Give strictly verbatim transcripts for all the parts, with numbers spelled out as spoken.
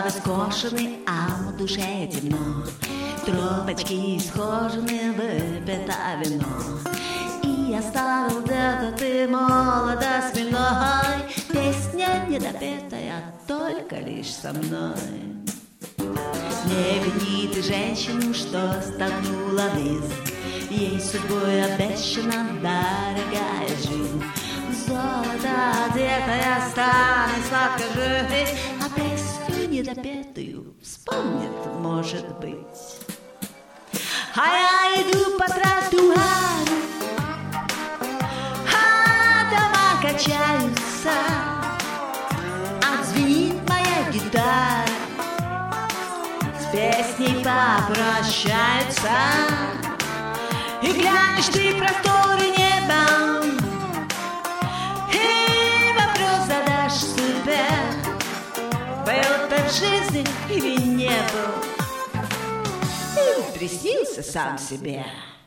Травы скошены, а в душе темно. Тропочки исхожены, выпито вино. И оставил где-то ты молодо смелой. Песня недопетая, только лишь со мной. Не вини ты женщину, что столкнула вниз. Ей судьбой обещана дорогая жизнь. Золото одетая станет сладко жить, а песню недопетую вспомнит, может быть. А я иду по тротуару, а дома качаются, отзвенит моя гитара, с песней попрощаются. И глянешь ты просторы неба, и вопрос задашь себе: был ты в жизни или не был? И приснился сам себе.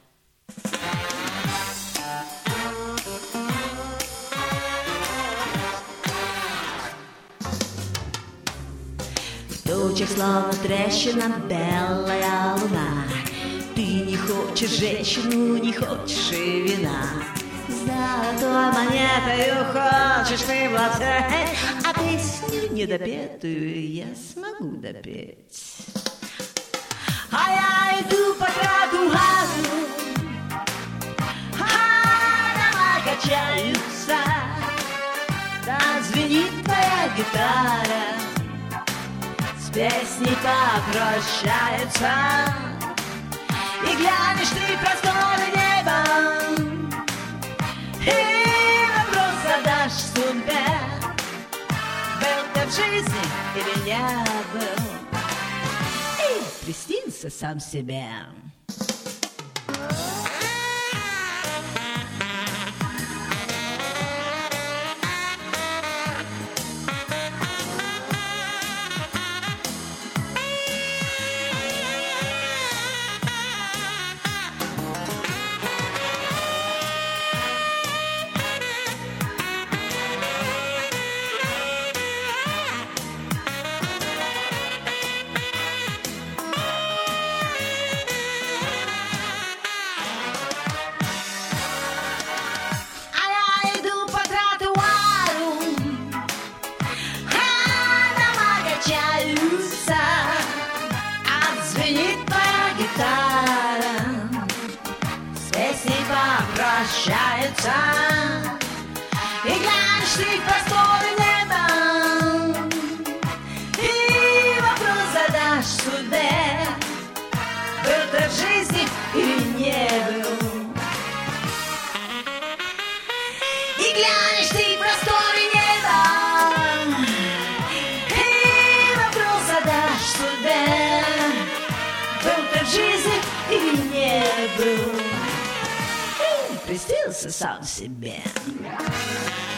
В тучах словно трещина белая луна. Ты не хочешь женщину, не хочешь и вина. Золотой монетою хочешь ты владеть, а песню недопетую я смогу допеть. А я иду по тротуару, а дома качаются, да звенит твоя гитара, с песней попрощается. И глянешь ты просторы неба, и вопрос задашь судьбе: был ты в жизни или не был? И приснился сам себе. Прощается, и глянешь ты в просторы неба, и вопрос задашь судьбе: был ты в жизни или не был? И глянешь ты в просторы неба, и вопрос задашь судьбе: был ты в жизни или не был? Приснился сам себе.